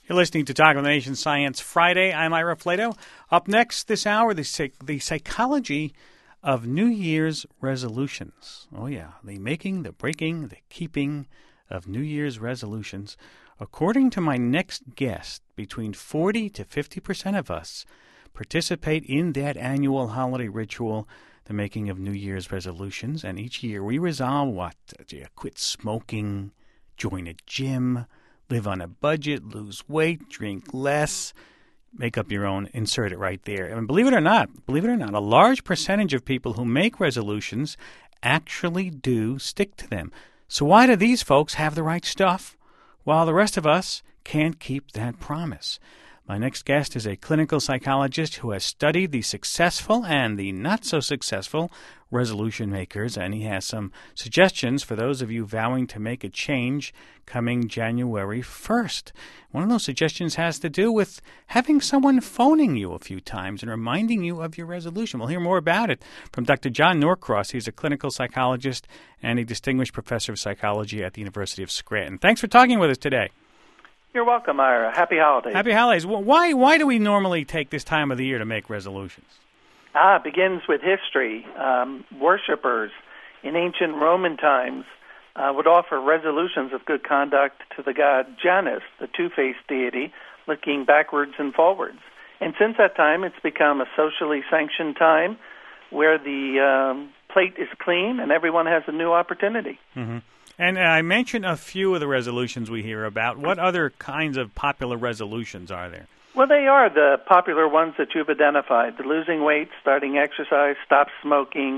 You're listening to Talk of the Nation Science Friday. I'm Ira Flato. Up next this hour, the psychology of New Year's resolutions. Oh, yeah, the making, the breaking, the keeping of New Year's resolutions. According to my next guest, between 40 to 50% of us participate in that annual holiday ritual, the making of New Year's resolutions. And each year we resolve what? Quit smoking, join a gym, live on a budget, lose weight, drink less, make up your own, insert it right there. And believe it or not, a large percentage of people who make resolutions actually do stick to them. So why do these folks have the right stuff while the rest of us can't keep that promise? My next guest is a clinical psychologist who has studied the successful and the not-so-successful resolution makers, and he has some suggestions for those of you vowing to make a change coming January 1st. One of those suggestions has to do with having someone phoning you a few times and reminding you of your resolution. We'll hear more about it from Dr. John Norcross. He's a clinical psychologist and a distinguished professor of psychology at the University of Scranton. Thanks for talking with us today. You're welcome, Ira. Happy holidays. Happy holidays. Why do we normally take this time of the year to make resolutions? It begins with history. Worshippers in ancient Roman times would offer resolutions of good conduct to the god Janus, the two-faced deity, looking backwards and forwards. And since that time, it's become a socially sanctioned time where the plate is clean and everyone has a new opportunity. Mm-hmm. And I mentioned a few of the resolutions we hear about. What other kinds of popular resolutions are there? Well, they are the popular ones that you've identified. The losing weight, starting exercise, stop smoking,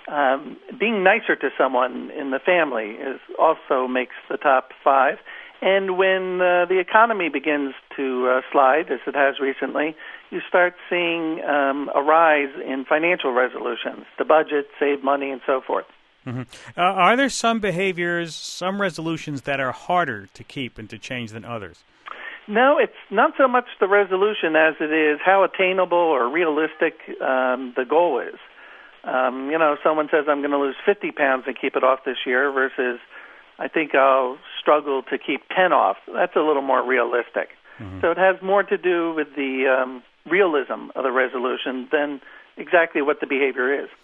being nicer to someone in the family also makes the top 5. And when the economy begins to slide, as it has recently, you start seeing a rise in financial resolutions, the budget, save money, and so forth. Mm-hmm. Are there some behaviors, some resolutions that are harder to keep and to change than others? No, it's not so much the resolution as it is how attainable or realistic the goal is. Someone says, I'm going to lose 50 pounds and keep it off this year versus I think I'll struggle to keep 10 off. That's a little more realistic. Mm-hmm. So it has more to do with the realism of the resolution than exactly what the behavior is.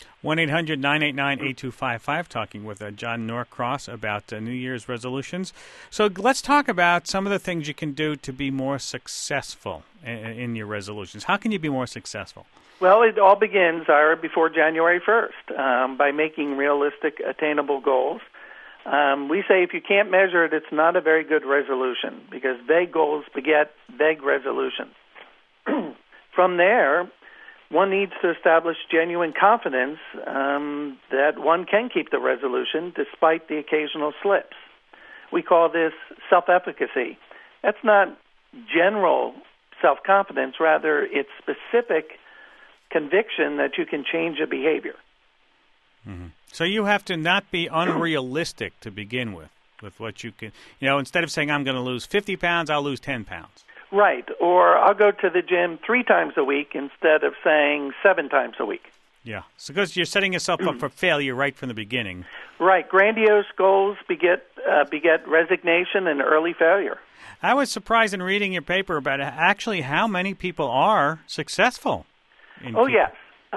1-800-989-8255, talking with John Norcross about New Year's resolutions. So let's talk about some of the things you can do to be more successful in your resolutions. How can you be more successful? Well, it all begins, Ira, before January 1st, by making realistic, attainable goals. We say if you can't measure it, it's not a very good resolution because vague goals beget vague resolutions. From there, one needs to establish genuine confidence that one can keep the resolution despite the occasional slips. We call this self-efficacy. That's not general self-confidence. Rather, it's specific conviction that you can change a behavior. Mm-hmm. So you have to not be unrealistic to begin with what you can. Instead of saying I'm going to lose 50 pounds, I'll lose 10 pounds. Right, or I'll go to the gym 3 times a week instead of saying 7 times a week. Yeah, so because you're setting yourself up for failure right from the beginning. Right, grandiose goals beget resignation and early failure. I was surprised in reading your paper about actually how many people are successful. Yes.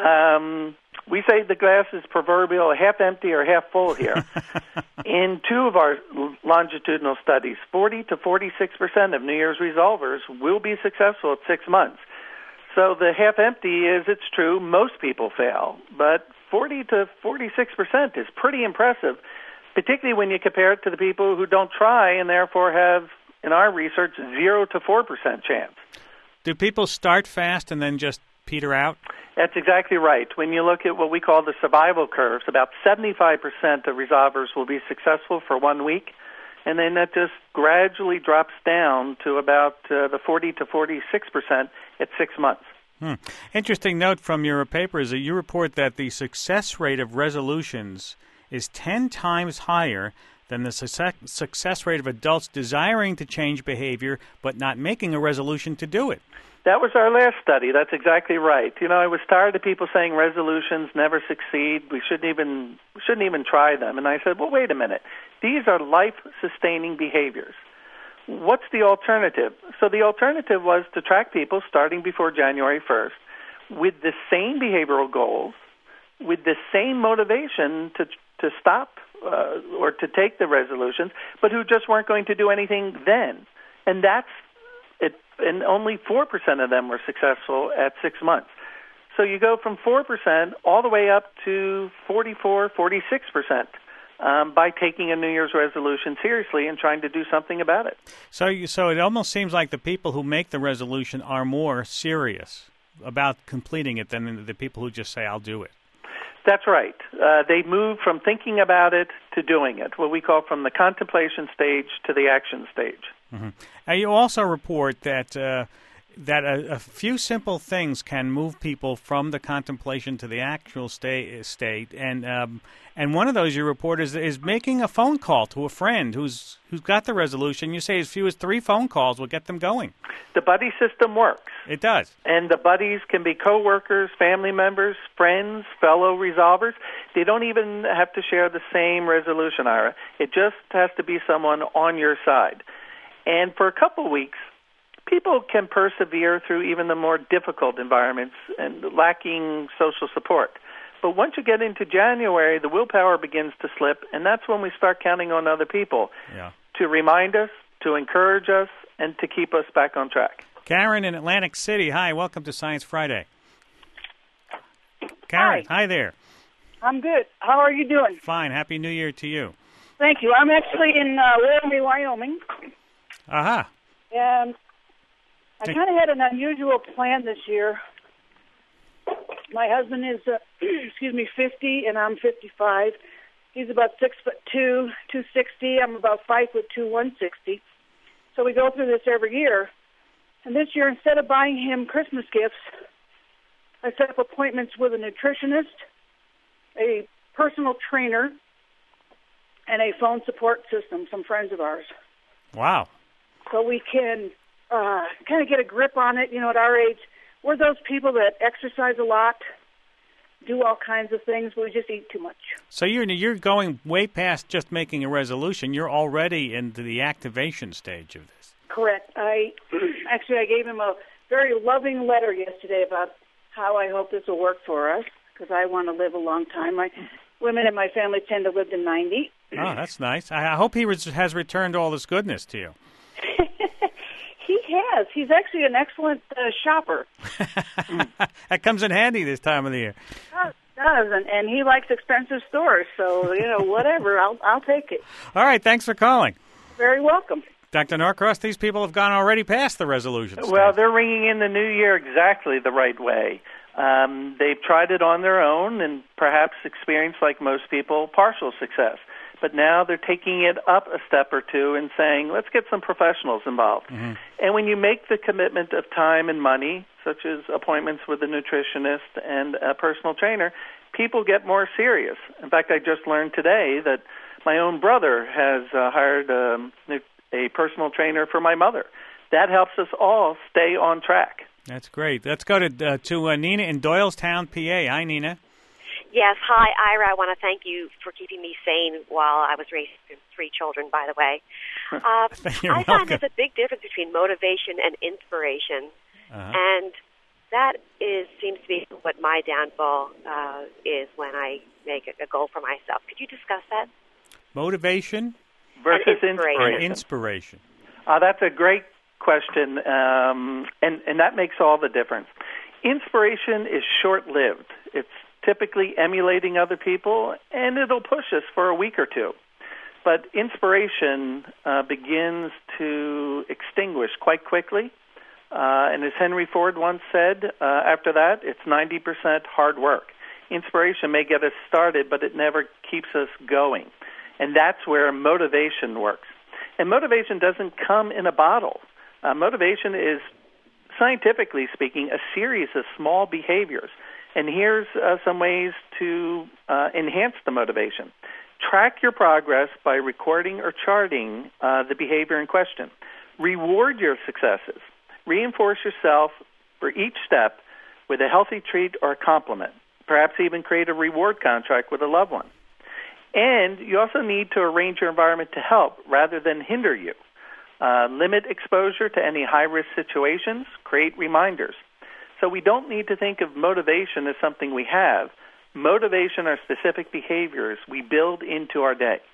We say the glass is proverbial half empty or half full here. In 2 of our longitudinal studies, 40 to 46% of New Year's resolvers will be successful at 6 months. So the half empty is, it's true, most people fail. But 40 to 46% is pretty impressive, particularly when you compare it to the people who don't try and therefore have, in our research, 0 to 4% chance. Do people start fast and then just peter out? That's exactly right. When you look at what we call the survival curves, about 75% of resolvers will be successful for 1 week, and then that just gradually drops down to about the 40 to 46% at 6 months. Interesting note from your paper is that you report that the success rate of resolutions is 10 times higher than the success rate of adults desiring to change behavior but not making a resolution to do it. That was our last study. That's exactly right. I was tired of people saying resolutions never succeed. We shouldn't even try them. And I said, well, wait a minute. These are life-sustaining behaviors. what's the alternative? So the alternative was to track people starting before January 1st with the same behavioral goals, with the same motivation to stop or to take the resolutions, but who just weren't going to do anything then. And that's it. And only 4% of them were successful at 6 months. So you go from 4% all the way up to 44, 46%. By taking a New Year's resolution seriously and trying to do something about it. So it almost seems like the people who make the resolution are more serious about completing it than the people who just say, I'll do it. That's right. They move from thinking about it to doing it, what we call from the contemplation stage to the action stage. Mm-hmm. You also report that a few simple things can move people from the contemplation to the actual state, and one of those you report is making a phone call to a friend who's got the resolution. You say as few as 3 phone calls will get them going. The buddy system works. It does. And the buddies can be coworkers, family members, friends, fellow resolvers. They don't even have to share the same resolution, Ira. It just has to be someone on your side. And for a couple weeks, people can persevere through even the more difficult environments and lacking social support. But once you get into January, the willpower begins to slip, and that's when we start counting on other people to remind us, to encourage us, and to keep us back on track. Karen in Atlantic City, hi, welcome to Science Friday. Karen, hi there. I'm good. How are you doing? Fine. Happy New Year to you. Thank you. I'm actually in Laramie, Wyoming. Aha. And I kind of had an unusual plan this year. My husband is, 50, and I'm 55. He's about 6'2", 260. I'm about 5'2", 160. So we go through this every year. And this year, instead of buying him Christmas gifts, I set up appointments with a nutritionist, a personal trainer, and a phone support system, some friends of ours. Wow. So we can kind of get a grip on it. You know, at our age, we're those people that exercise a lot, do all kinds of things, but we just eat too much. So you're going way past just making a resolution. You're already into the activation stage of this. Correct. I gave him a very loving letter yesterday about how I hope this will work for us, because I want to live a long time. Women in my family tend to live to 90. Oh, that's nice. I hope he has returned all this goodness to you. He has. He's actually an excellent shopper. That comes in handy this time of the year. Does, and he likes expensive stores, so, whatever, I'll take it. All right, thanks for calling. Very welcome. Dr. Norcross, these people have gone already past the resolutions. Well, they're ringing in the new year exactly the right way. They've tried it on their own and perhaps experienced, like most people, partial success. But now they're taking it up a step or two and saying, let's get some professionals involved. Mm-hmm. And when you make the commitment of time and money, such as appointments with a nutritionist and a personal trainer, people get more serious. In fact, I just learned today that my own brother has hired a personal trainer for my mother. That helps us all stay on track. That's great. Let's go to Nina in Doylestown, PA. Hi, Nina. Yes. Hi, Ira. I want to thank you for keeping me sane while I was raising 3 children, by the way. I find there's a big difference between motivation and inspiration. Uh-huh. And that seems to be what my downfall is when I make a goal for myself. Could you discuss that? Motivation versus inspiration. That's a great question, and that makes all the difference. Inspiration is short-lived. It's typically emulating other people, and it'll push us for a week or two. But inspiration begins to extinguish quite quickly. And as Henry Ford once said, after that, it's 90% hard work. Inspiration may get us started, but it never keeps us going. And that's where motivation works. And motivation doesn't come in a bottle. Motivation is, scientifically speaking, a series of small behaviors. And here's some ways to enhance the motivation. Track your progress by recording or charting the behavior in question. Reward your successes. Reinforce yourself for each step with a healthy treat or a compliment. Perhaps even create a reward contract with a loved one. And you also need to arrange your environment to help rather than hinder you. limit exposure to any high-risk situations, create reminders. So we don't need to think of motivation as something we have. Motivation are specific behaviors we build into our day.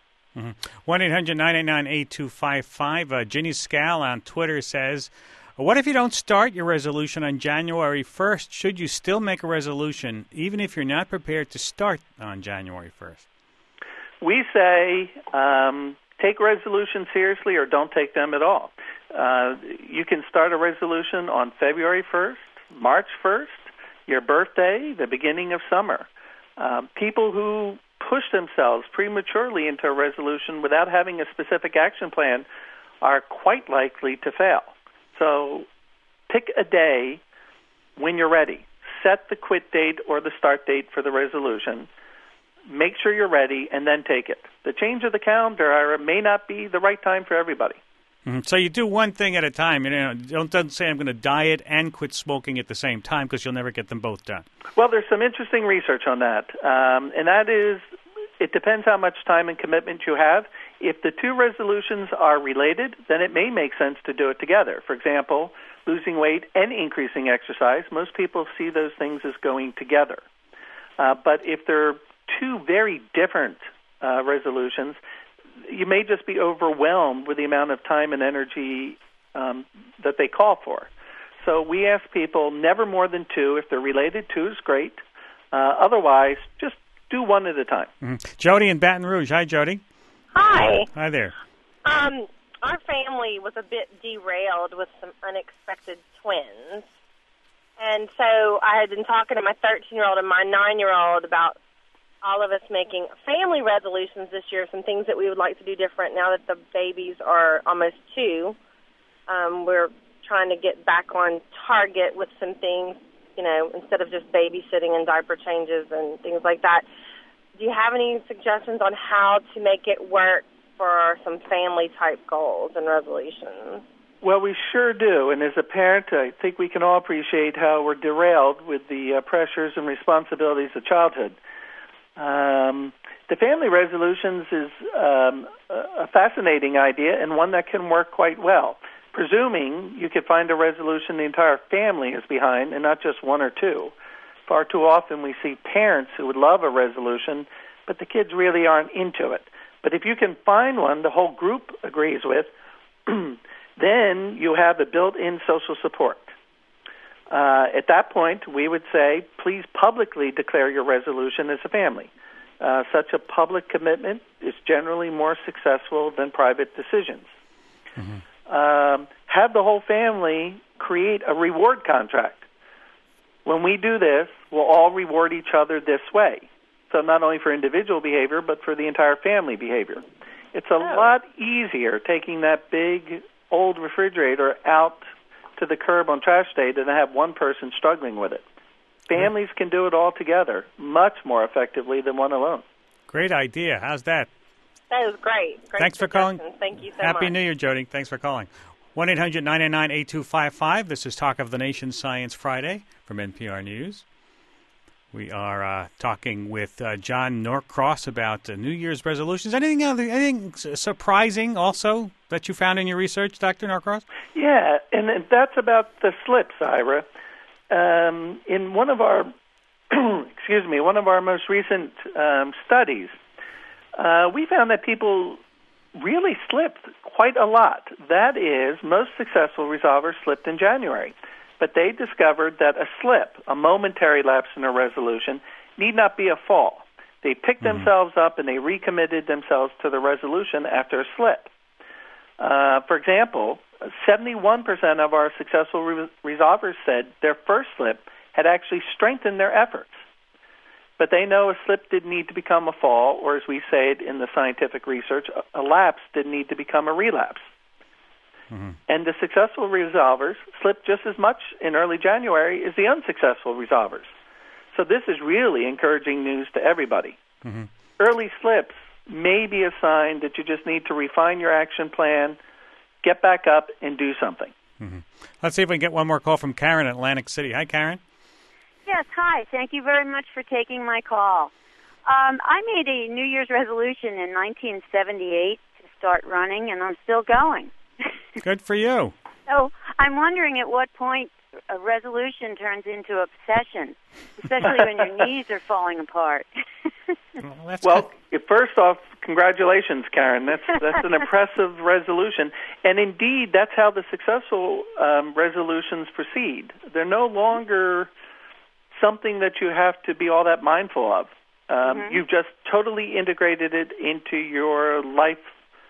1-800-989-8255. Ginny Scal on Twitter says, what if you don't start your resolution on January 1st? Should you still make a resolution even if you're not prepared to start on January 1st? We say take resolutions seriously or don't take them at all. You can start a resolution on February 1st, March 1st, your birthday, the beginning of summer. People who push themselves prematurely into a resolution without having a specific action plan are quite likely to fail. So pick a day when you're ready. Set the quit date or the start date for the resolution. Make sure you're ready, and then take it. The change of the calendar may not be the right time for everybody. So you do one thing at a time. Don't say I'm going to diet and quit smoking at the same time, because you'll never get them both done. Well, there's some interesting research on that, and that is it depends how much time and commitment you have. If the two resolutions are related, then it may make sense to do it together. For example, losing weight and increasing exercise, most people see those things as going together. But if they're two very different resolutions, you may just be overwhelmed with the amount of time and energy that they call for. So we ask people never more than two. If they're related, two is great. Otherwise, just do one at a time. Jody in Baton Rouge. Hi, Jody. Hi. Hi there. Our family was a bit derailed with some unexpected twins. And so I had been talking to my 13-year-old and my 9-year-old about all of us making family resolutions this year, some things that we would like to do different now that the babies are almost 2. We're trying to get back on target with some things, instead of just babysitting and diaper changes and things like that. Do you have any suggestions on how to make it work for some family-type goals and resolutions? Well, we sure do. And as a parent, I think we can all appreciate how we're derailed with the pressures and responsibilities of childhood. The family resolutions is a fascinating idea and one that can work quite well, presuming you could find a resolution the entire family is behind and not just one or two. Far too often we see parents who would love a resolution, but the kids really aren't into it. But if you can find one the whole group agrees with, then you have a built-in social support. At that point, we would say, please publicly declare your resolution as a family. Such a public commitment is generally more successful than private decisions. Have the whole family create a reward contract. When we do this, we'll all reward each other this way. So not only for individual behavior, but for the entire family behavior. It's a lot easier taking that big old refrigerator out to the curb on trash day than to have one person struggling with it. Families can do it all together much more effectively than one alone. Great idea. How's that? That was great. Thanks for calling. Thank you so much. Happy New Year, Jody. Thanks for calling. 1-800-999-8255. This is Talk of the Nation Science Friday from NPR News. We are talking with John Norcross about New Year's resolutions. Anything surprising also that you found in your research, Dr. Norcross? Yeah, and that's about the slips, Ira. In one of our one of our most recent studies, we found that people really slipped quite a lot. That is, most successful resolvers slipped in January. But they discovered that a slip, a momentary lapse in a resolution, need not be a fall. They picked themselves up and they recommitted themselves to the resolution after a slip. For example, 71% of our successful resolvers said their first slip had actually strengthened their efforts. But they know a slip didn't need to become a fall, or as we say it in the scientific research, a lapse didn't need to become a relapse. And the successful resolvers slipped just as much in early January as the unsuccessful resolvers. So this is really encouraging news to everybody. Early slips may be a sign that you just need to refine your action plan, get back up, and do something. Let's see if we can get one more call from Karen in Atlantic City. Hi, Karen. Yes, hi. Thank you very much for taking my call. I made a New Year's resolution in 1978 to start running, and I'm still going. Good for you. So I'm wondering at what point a resolution turns into obsession, especially when your knees are falling apart. Well, first off, congratulations, Karen. That's an impressive resolution. And indeed, that's how the successful resolutions proceed. They're no longer something that you have to be all that mindful of. You've just totally integrated it into your life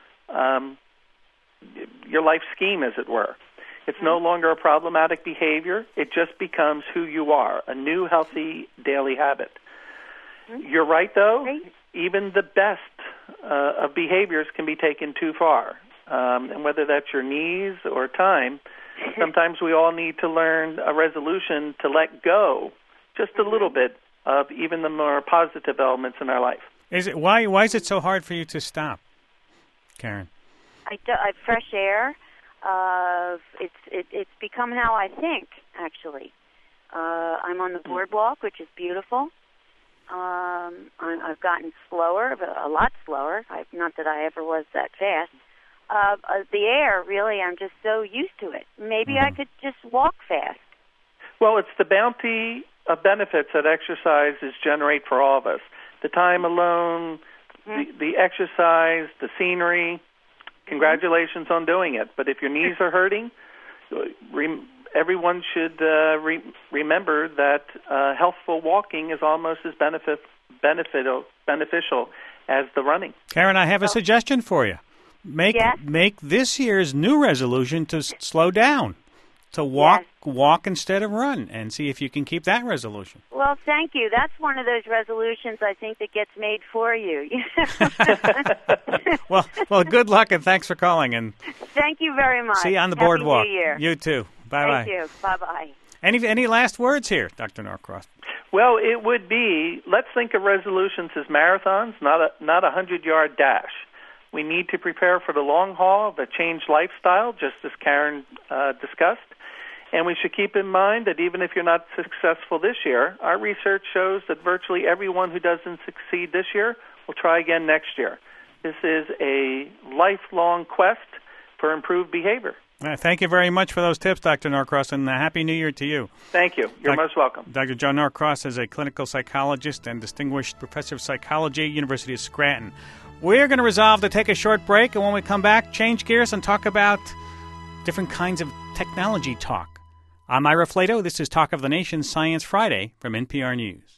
scheme, as it were. It's no longer a problematic behavior. It just becomes who you are, a new, healthy daily habit. You're right, though. Even the best of behaviors can be taken too far. And whether that's your knees or time, sometimes we all need to learn a resolution to let go just a little bit of even the more positive elements in our life. Why is it so hard for you to stop, Karen? Fresh air. It's become how I think, actually. I'm on the boardwalk, which is beautiful. I've gotten slower, a lot slower. Not that I ever was that fast. The air, really, I'm just so used to it. Maybe I could just walk fast. Well, it's the bounty of benefits that exercises generate for all of us. The time alone, the exercise, the scenery. Congratulations on doing it. But if your knees are hurting, everyone should remember that healthful walking is almost as beneficial as the running. Karen, I have a suggestion for you. Make this year's new resolution to slow down, to walk instead of run, and see if you can keep that resolution. Well, thank you. That's one of those resolutions I think that gets made for you. Well, good luck and thanks for calling. And thank you very much. See you on the boardwalk. Happy New Year. You too. Bye-bye. Thank you. Bye-bye. Any last words here, Dr. Norcross? Well, it would be, let's think of resolutions as marathons, not a 100-yard dash. We need to prepare for the long haul, the changed lifestyle, just as Karen discussed. And we should keep in mind that even if you're not successful this year, our research shows that virtually everyone who doesn't succeed this year will try again next year. This is a lifelong quest for improved behavior. Thank you very much for those tips, Dr. Norcross, and Happy New Year to you. Thank you. You're most welcome. Dr. Joe Norcross is a clinical psychologist and distinguished professor of psychology at University of Scranton. We're going to resolve to take a short break, and when we come back, change gears and talk about different kinds of technology talk. I'm Ira Flato. This is Talk of the Nation Science Friday from NPR News.